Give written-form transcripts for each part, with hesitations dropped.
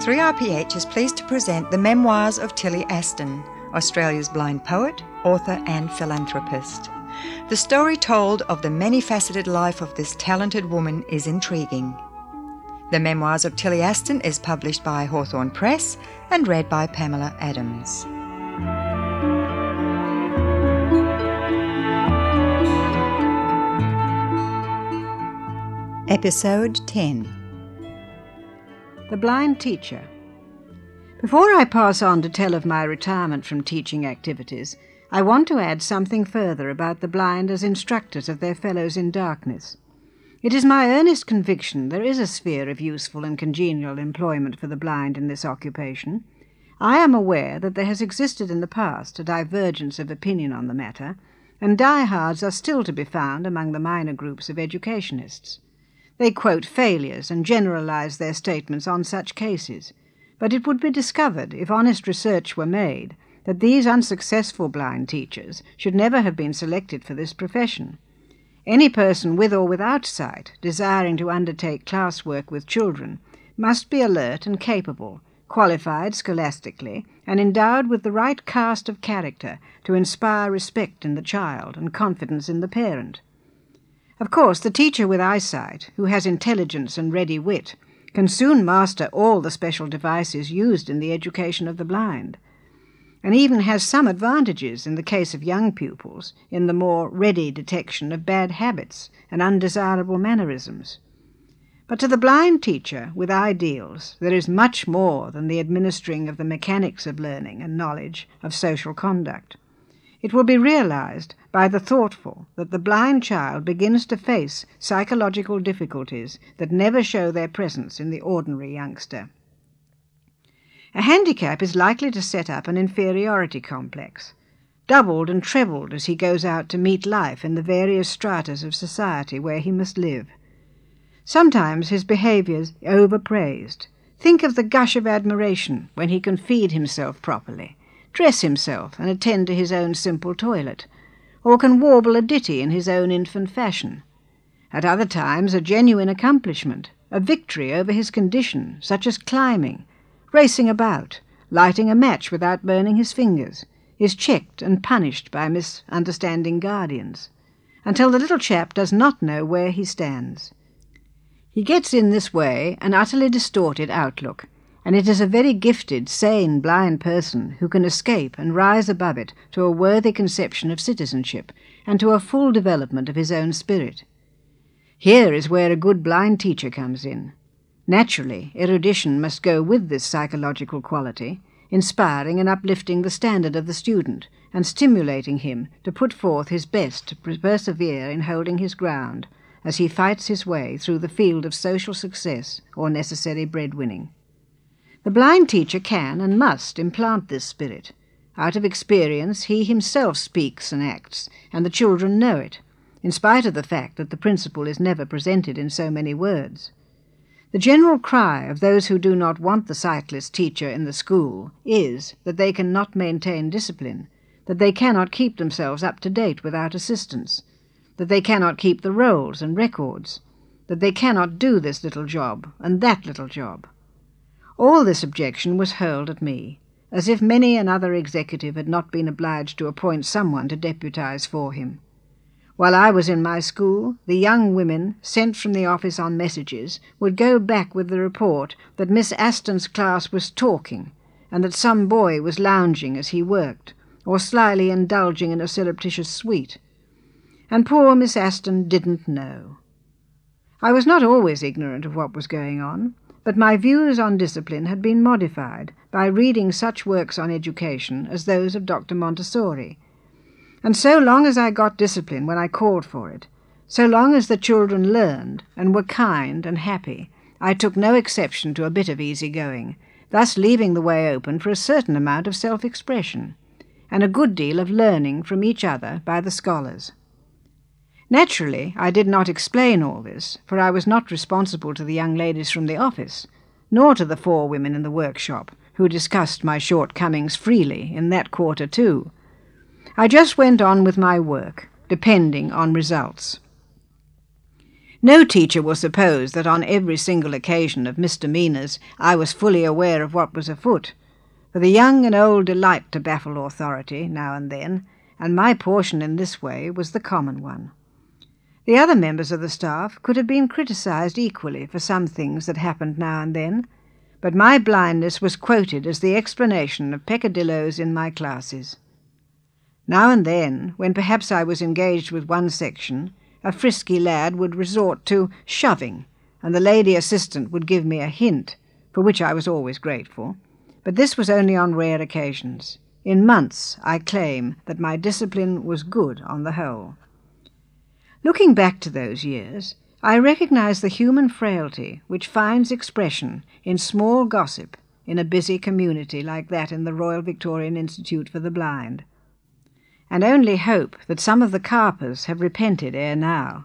3RPH is pleased to present the memoirs of Tilly Aston, Australia's blind poet, author and philanthropist. The story told of the many-faceted life of this talented woman is intriguing. The Memoirs of Tilly Aston is published by Hawthorn Press and read by Pamela Adams. Episode 10. The Blind Teacher. Before I pass on to tell of my retirement from teaching activities, I want to add something further about the blind as instructors of their fellows in darkness. It is my earnest conviction there is a sphere of useful and congenial employment for the blind in this occupation. I am aware that there has existed in the past a divergence of opinion on the matter, and diehards are still to be found among the minor groups of educationists. They quote failures and generalize their statements on such cases, but it would be discovered, if honest research were made, that these unsuccessful blind teachers should never have been selected for this profession. Any person with or without sight desiring to undertake classwork with children must be alert and capable, qualified scholastically, and endowed with the right cast of character to inspire respect in the child and confidence in the parent. Of course, the teacher with eyesight, who has intelligence and ready wit, can soon master all the special devices used in the education of the blind, and even has some advantages in the case of young pupils in the more ready detection of bad habits and undesirable mannerisms. But to the blind teacher with ideals there is much more than the administering of the mechanics of learning and knowledge of social conduct. It will be realized by the thoughtful that the blind child begins to face psychological difficulties that never show their presence in the ordinary youngster. A handicap is likely to set up an inferiority complex, doubled and trebled as he goes out to meet life in the various stratas of society where he must live. Sometimes his behaviour is overpraised. Think of the gush of admiration when he can feed himself properly, dress himself and attend to his own simple toilet, or can warble a ditty in his own infant fashion. At other times a genuine accomplishment, a victory over his condition, such as climbing, racing about, lighting a match without burning his fingers, is checked and punished by misunderstanding guardians, until the little chap does not know where he stands. He gets in this way an utterly distorted outlook, and it is a very gifted, sane, blind person who can escape and rise above it to a worthy conception of citizenship and to a full development of his own spirit. Here is where a good blind teacher comes in. Naturally, erudition must go with this psychological quality, inspiring and uplifting the standard of the student and stimulating him to put forth his best to persevere in holding his ground as he fights his way through the field of social success or necessary breadwinning. The blind teacher can and must implant this spirit. Out of experience he himself speaks and acts, and the children know it, in spite of the fact that the principle is never presented in so many words. The general cry of those who do not want the sightless teacher in the school is that they cannot maintain discipline, that they cannot keep themselves up to date without assistance, that they cannot keep the rolls and records, that they cannot do this little job and that little job. All this objection was hurled at me, as if many another executive had not been obliged to appoint someone to deputize for him. While I was in my school, the young women, sent from the office on messages, would go back with the report that Miss Aston's class was talking, and that some boy was lounging as he worked, or slyly indulging in a surreptitious sweet. And poor Miss Aston didn't know. I was not always ignorant of what was going on, but my views on discipline had been modified by reading such works on education as those of Dr. Montessori. And so long as I got discipline when I called for it, so long as the children learned and were kind and happy, I took no exception to a bit of easy going, thus leaving the way open for a certain amount of self-expression, and a good deal of learning from each other by the scholars. Naturally, I did not explain all this, for I was not responsible to the young ladies from the office, nor to the 4 women in the workshop, who discussed my shortcomings freely in that quarter too. I just went on with my work, depending on results. No teacher will suppose that on every single occasion of misdemeanours I was fully aware of what was afoot, for the young and old delight to baffle authority now and then, and my portion in this way was the common one. The other members of the staff could have been criticised equally for some things that happened now and then, but my blindness was quoted as the explanation of peccadilloes in my classes. Now and then, when perhaps I was engaged with one section, a frisky lad would resort to shoving, and the lady assistant would give me a hint, for which I was always grateful, but this was only on rare occasions. In months, I claim that my discipline was good on the whole. Looking back to those years, I recognize the human frailty which finds expression in small gossip in a busy community like that in the Royal Victorian Institute for the Blind, and only hope that some of the carpers have repented ere now.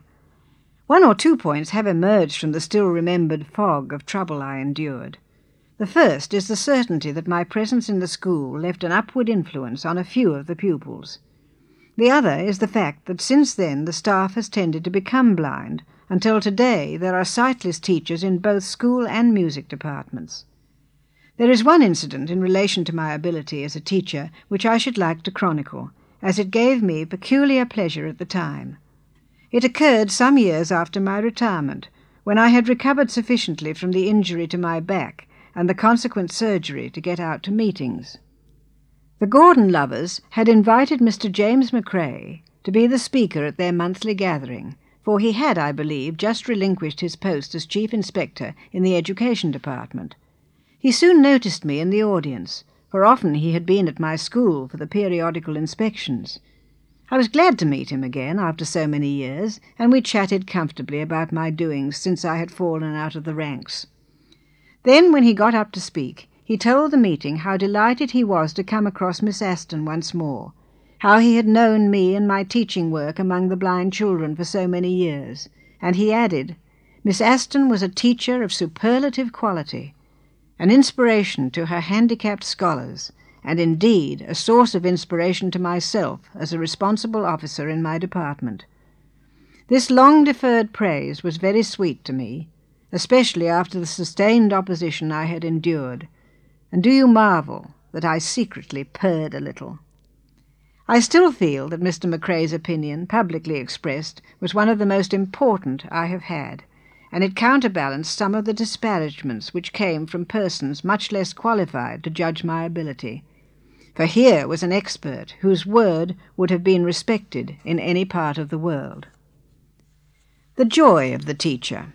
1 or 2 points have emerged from the still-remembered fog of trouble I endured. The first is the certainty that my presence in the school left an upward influence on a few of the pupils. The other is the fact that since then the staff has tended to become blind, until today there are sightless teachers in both school and music departments. There is one incident in relation to my ability as a teacher which I should like to chronicle, as it gave me peculiar pleasure at the time. It occurred some years after my retirement, when I had recovered sufficiently from the injury to my back and the consequent surgery to get out to meetings. The Gordon lovers had invited Mr. James McCrae to be the speaker at their monthly gathering, for he had, I believe, just relinquished his post as Chief Inspector in the Education Department. He soon noticed me in the audience, for often he had been at my school for the periodical inspections. I was glad to meet him again after so many years, and we chatted comfortably about my doings since I had fallen out of the ranks. Then, when he got up to speak, he told the meeting how delighted he was to come across Miss Aston once more, how he had known me and my teaching work among the blind children for so many years, and he added, Miss Aston was a teacher of superlative quality, an inspiration to her handicapped scholars, and indeed a source of inspiration to myself as a responsible officer in my department. This long-deferred praise was very sweet to me, especially after the sustained opposition I had endured, and do you marvel that I secretly purred a little? I still feel that Mr. McCrae's opinion, publicly expressed, was one of the most important I have had, and it counterbalanced some of the disparagements which came from persons much less qualified to judge my ability. For here was an expert whose word would have been respected in any part of the world. The joy of the teacher.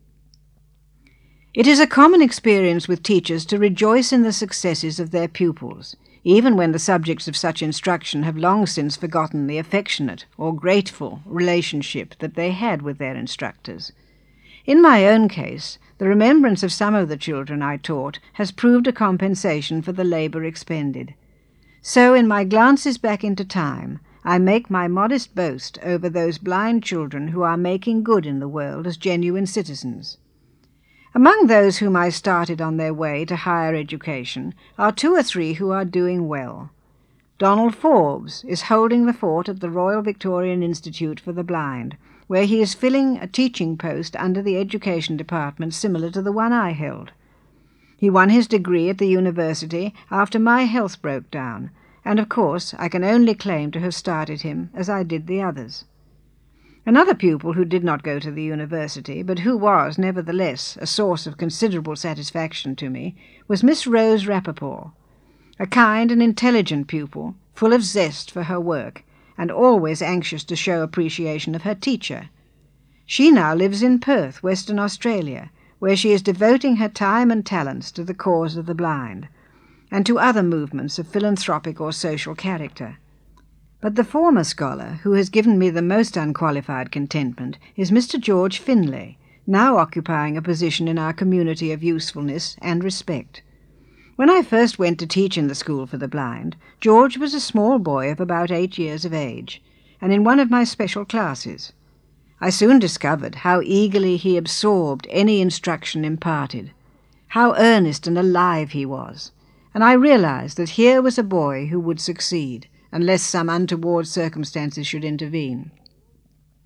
It is a common experience with teachers to rejoice in the successes of their pupils, even when the subjects of such instruction have long since forgotten the affectionate or grateful relationship that they had with their instructors. In my own case, the remembrance of some of the children I taught has proved a compensation for the labour expended. So, in my glances back into time, I make my modest boast over those blind children who are making good in the world as genuine citizens. Among those whom I started on their way to higher education are 2 or 3 who are doing well. Donald Forbes is holding the fort at the Royal Victorian Institute for the Blind, where he is filling a teaching post under the Education Department similar to the one I held. He won his degree at the university after my health broke down, and of course I can only claim to have started him as I did the others. Another pupil who did not go to the university, but who was, nevertheless, a source of considerable satisfaction to me, was Miss Rose Rappaport, a kind and intelligent pupil, full of zest for her work, and always anxious to show appreciation of her teacher. She now lives in Perth, Western Australia, where she is devoting her time and talents to the cause of the blind, and to other movements of philanthropic or social character. But the former scholar who has given me the most unqualified contentment is Mr. George Finlay, now occupying a position in our community of usefulness and respect. When I first went to teach in the School for the Blind, George was a small boy of about 8 years of age, and in one of my special classes. I soon discovered how eagerly he absorbed any instruction imparted, how earnest and alive he was, and I realized that here was a boy who would succeed, unless some untoward circumstances should intervene.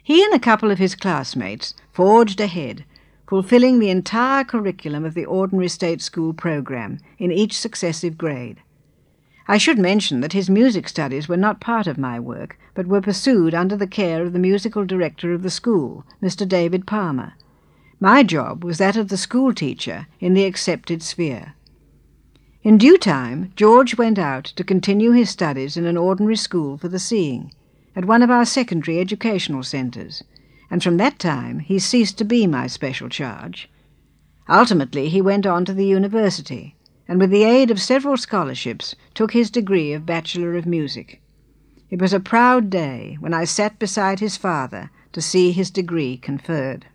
He and a couple of his classmates forged ahead, fulfilling the entire curriculum of the ordinary state school program in each successive grade. I should mention that his music studies were not part of my work, but were pursued under the care of the musical director of the school, Mr. David Palmer. My job was that of the school teacher in the accepted sphere. In due time, George went out to continue his studies in an ordinary school for the seeing, at one of our secondary educational centres, and from that time he ceased to be my special charge. Ultimately he went on to the university, and with the aid of several scholarships took his degree of Bachelor of Music. It was a proud day when I sat beside his father to see his degree conferred.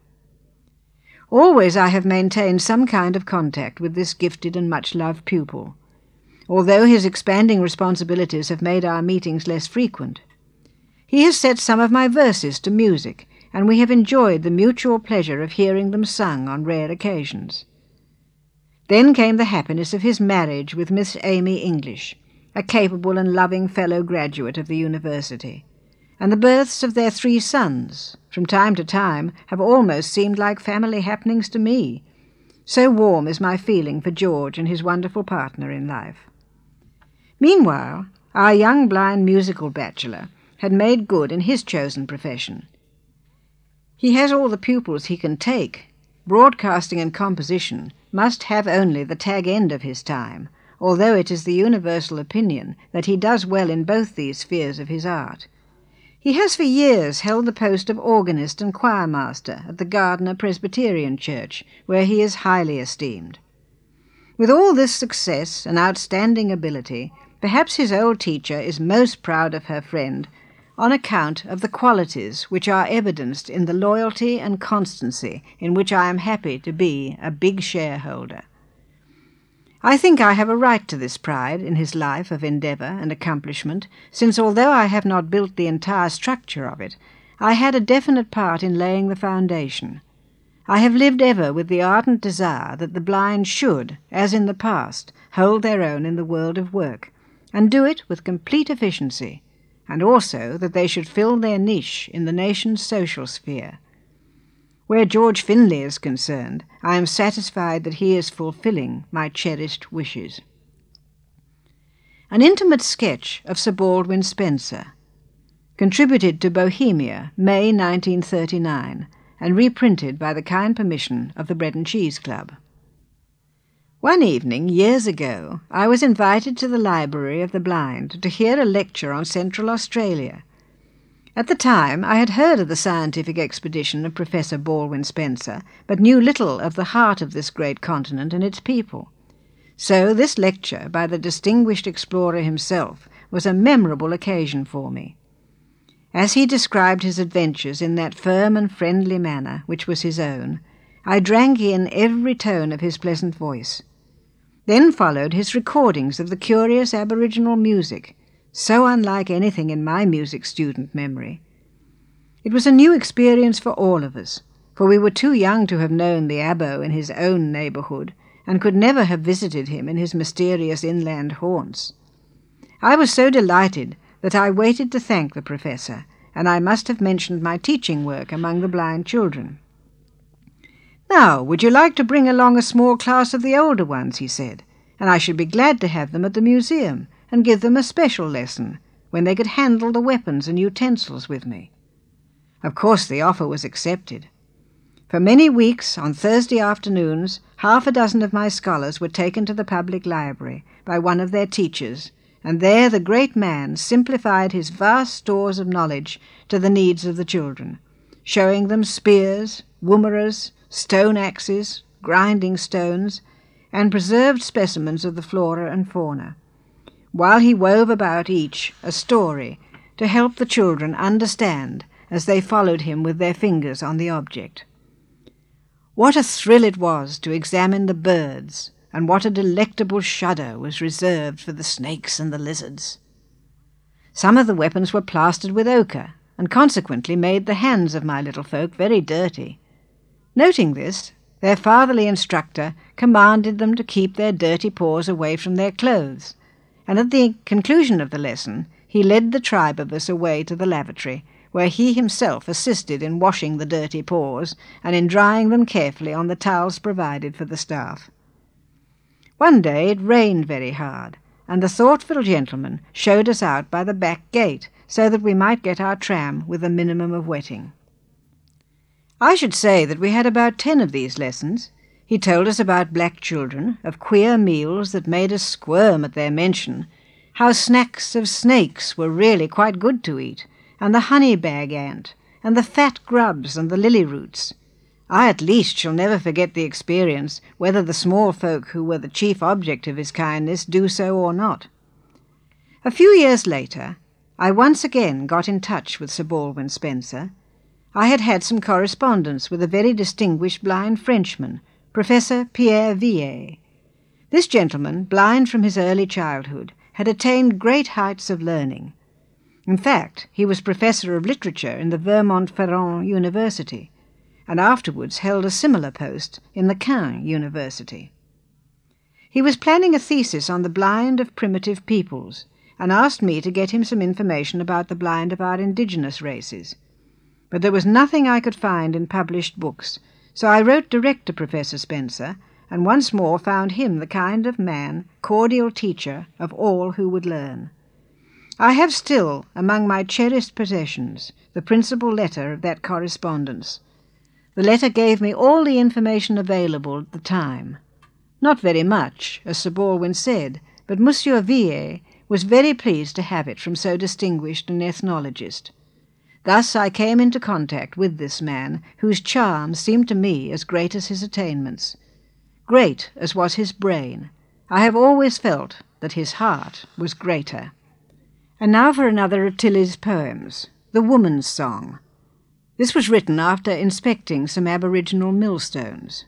Always I have maintained some kind of contact with this gifted and much-loved pupil, although his expanding responsibilities have made our meetings less frequent. He has set some of my verses to music, and we have enjoyed the mutual pleasure of hearing them sung on rare occasions. Then came the happiness of his marriage with Miss Amy English, a capable and loving fellow graduate of the university, and the births of their 3 sons, from time to time, have almost seemed like family happenings to me. So warm is my feeling for George and his wonderful partner in life. Meanwhile, our young blind musical bachelor had made good in his chosen profession. He has all the pupils he can take. Broadcasting and composition must have only the tag end of his time, although it is the universal opinion that he does well in both these spheres of his art. He has for years held the post of organist and choirmaster at the Gardner Presbyterian Church, where he is highly esteemed. With all this success and outstanding ability, perhaps his old teacher is most proud of her friend on account of the qualities which are evidenced in the loyalty and constancy in which I am happy to be a big shareholder. I think I have a right to this pride in his life of endeavour and accomplishment, since although I have not built the entire structure of it, I had a definite part in laying the foundation. I have lived ever with the ardent desire that the blind should, as in the past, hold their own in the world of work, and do it with complete efficiency, and also that they should fill their niche in the nation's social sphere. Where George Finlay is concerned, I am satisfied that he is fulfilling my cherished wishes. An intimate sketch of Sir Baldwin Spencer, contributed to Bohemia, May 1939, and reprinted by the kind permission of the Bread and Cheese Club. One evening, years ago, I was invited to the Library of the Blind to hear a lecture on Central Australia. At the time, I had heard of the scientific expedition of Professor Baldwin Spencer, but knew little of the heart of this great continent and its people. So this lecture by the distinguished explorer himself was a memorable occasion for me. As he described his adventures in that firm and friendly manner which was his own, I drank in every tone of his pleasant voice. Then followed his recordings of the curious aboriginal music, so unlike anything in my music student memory. It was a new experience for all of us, for we were too young to have known the Abo in his own neighbourhood, and could never have visited him in his mysterious inland haunts. I was so delighted that I waited to thank the professor, and I must have mentioned my teaching work among the blind children. "Now, would you like to bring along a small class of the older ones?" he said, "and I should be glad to have them at the museum, and give them a special lesson, when they could handle the weapons and utensils with me." Of course the offer was accepted. For many weeks, on Thursday afternoons, 6 of my scholars were taken to the public library by one of their teachers, and there the great man simplified his vast stores of knowledge to the needs of the children, showing them spears, woomeras, stone axes, grinding stones, and preserved specimens of the flora and fauna, while he wove about each a story to help the children understand as they followed him with their fingers on the object. What a thrill it was to examine the birds, and what a delectable shudder was reserved for the snakes and the lizards. Some of the weapons were plastered with ochre, and consequently made the hands of my little folk very dirty. Noting this, their fatherly instructor commanded them to keep their dirty paws away from their clothes, and at the conclusion of the lesson he led the tribe of us away to the lavatory, where he himself assisted in washing the dirty paws and in drying them carefully on the towels provided for the staff. One day it rained very hard, and the thoughtful gentleman showed us out by the back gate so that we might get our tram with a minimum of wetting. I should say that we had about 10 of these lessons. He told us about black children, of queer meals that made us squirm at their mention, how snacks of snakes were really quite good to eat, and the honey-bag ant, and the fat grubs and the lily roots. I at least shall never forget the experience, whether the small folk who were the chief object of his kindness do so or not. A few years later, I once again got in touch with Sir Baldwin Spencer. I had had some correspondence with a very distinguished blind Frenchman, Professor Pierre Villiers. This gentleman, blind from his early childhood, had attained great heights of learning. In fact, he was professor of literature in the Vermont-Ferrand University, and afterwards held a similar post in the Caen University. He was planning a thesis on the blind of primitive peoples, and asked me to get him some information about the blind of our indigenous races. But there was nothing I could find in published books, so I wrote direct to Professor Spencer, and once more found him the kind of man, cordial teacher of all who would learn. I have still, among my cherished possessions, the principal letter of that correspondence. The letter gave me all the information available at the time. Not very much, as Sir Baldwin said, but Monsieur Villiers was very pleased to have it from so distinguished an ethnologist. Thus I came into contact with this man, whose charm seemed to me as great as his attainments. Great as was his brain, I have always felt that his heart was greater. And now for another of Tillie's poems, The Woman's Song. This was written after inspecting some aboriginal millstones.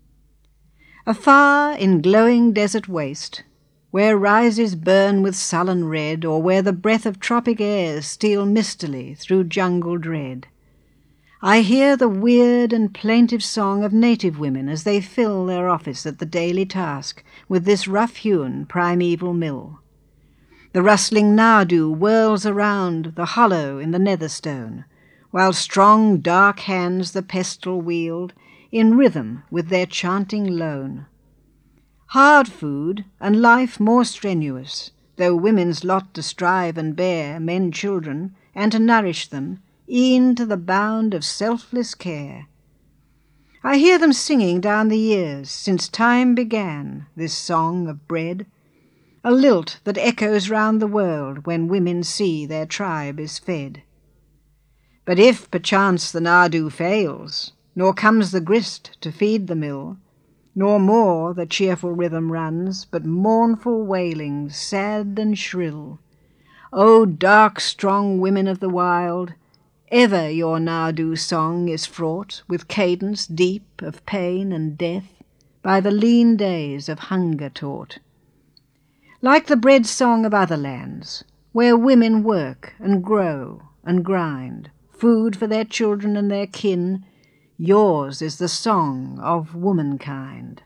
Afar in glowing desert waste, where rises burn with sullen red, or where the breath of tropic airs steal mistily through jungle dread, I hear the weird and plaintive song of native women as they fill their office at the daily task with this rough-hewn primeval mill. The rustling nardoo whirls around the hollow in the netherstone, while strong dark hands the pestle wield, in rhythm with their chanting lone. Hard food, and life more strenuous, though women's lot to strive and bear men children, and to nourish them, e'en to the bound of selfless care. I hear them singing down the years, since time began, this song of bread, a lilt that echoes round the world when women see their tribe is fed. But if perchance the nardoo fails, nor comes the grist to feed the mill, nor more the cheerful rhythm runs, but mournful wailings, sad and shrill. O dark, strong women of the wild, ever your nardoo song is fraught with cadence deep of pain and death, by the lean days of hunger taught. Like the bread song of other lands, where women work and grow and grind, food for their children and their kin, yours is the song of womankind.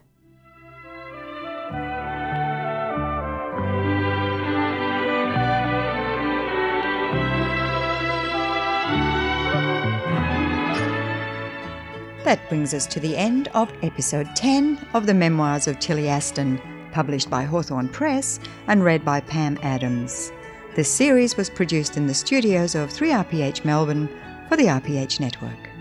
That brings us to the end of episode 10 of the Memoirs of Tillie Aston, published by Hawthorne Press and read by Pam Adams. This series was produced in the studios of 3RPH Melbourne for the RPH Network.